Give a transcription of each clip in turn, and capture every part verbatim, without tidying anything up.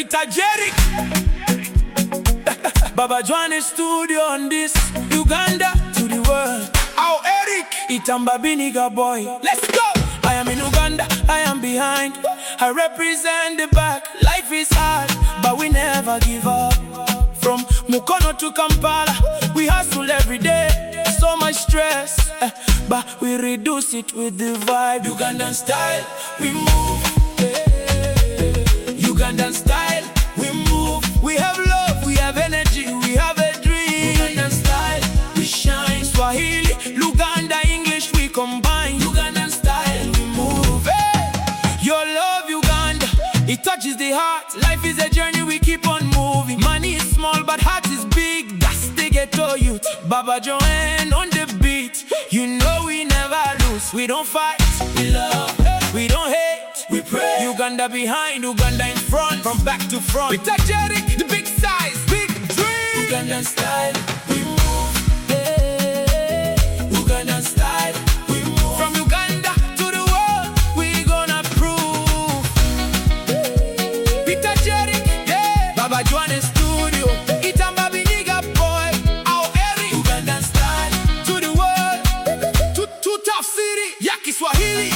Peter Jerick. Baba Joane studio on this. Uganda to the world. Our Eric Itamba Biniga boy. Let's go. I am in Uganda, I am behind. I represent the back. Life is hard, but we never give up. From Mukono to Kampala, we hustle every day. So much stress, eh, but we reduce it with the vibe. Ugandan style, we move. Yeah. Ugandan style, we move. We have love, we have energy, we have a dream. Ugandan style, we shine. Swahili, Luganda, English, we combine. Ugandan style, we move. Hey. Your love, Uganda, it touches the heart. Life is a journey, we keep on moving. Money is small, but heart is big. That's the ghetto youth. Baba Joane on the beat. You know we never lose. We don't fight, we love. We don't hate, we pray. Uganda behind, Uganda in front. From back to front. Peter Jerick, the big size, big dream. Ugandan style, we move. Yeah. Ugandan style, we move. From Uganda to the world, we gonna prove. Peter Jerick, yeah. Baba Joane studio. Itamba Biniga boy. Our Eric. Ugandan style to the world. To, to tough city, Yaki Swahili.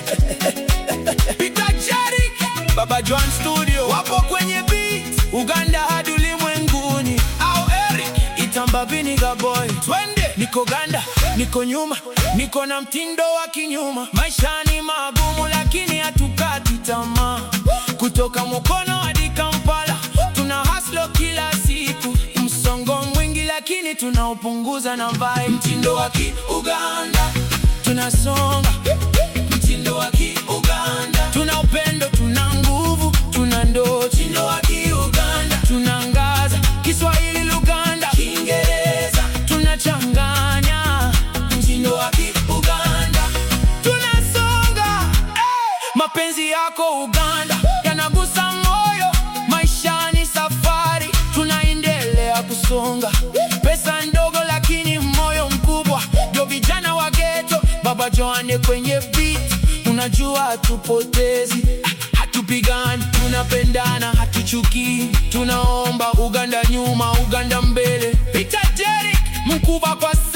Peter Jerick, Baba Joane studio. Wapo kwenye beat. Uganda hadi ulimwenguni. Our Eric Itamba Biniga boy. Twende. Niko Ganda, niko nyuma, niko na mtindo wa kinyuma. Maisha ni magumu lakini hatukati tamaa. Kutoka Mukono hadi Kampala, tuna hustle kila siku. Msongo mwingi lakini tunaupunguza na vibe. Mtindo wa ki-Uganda, tunasonga. Mtindo wa ki-Uganda, tuna upendo, tuna nguvu, tuna ndoto. Mtindo wa ki-Uganda, tunaangaza. Kiswahili, Luganda, Kiingereza, tunachanganya. Mtindo wa ki-Uganda, tunasonga. Hey! Mapenzi yako Uganda yanagusa moyo. Maisha ni safari, tunaendelea kusonga. Pesa ndogo lakini moyo mkubwa. Ndio vijana wa ghetto, Baba Joane kwenye beat. Unajua hatupotezi, hatupigani, tunapendana, hatuchuki. Tunaomba Uganda nyuma, Uganda mbele. Peter Jerick, mkubwa kwa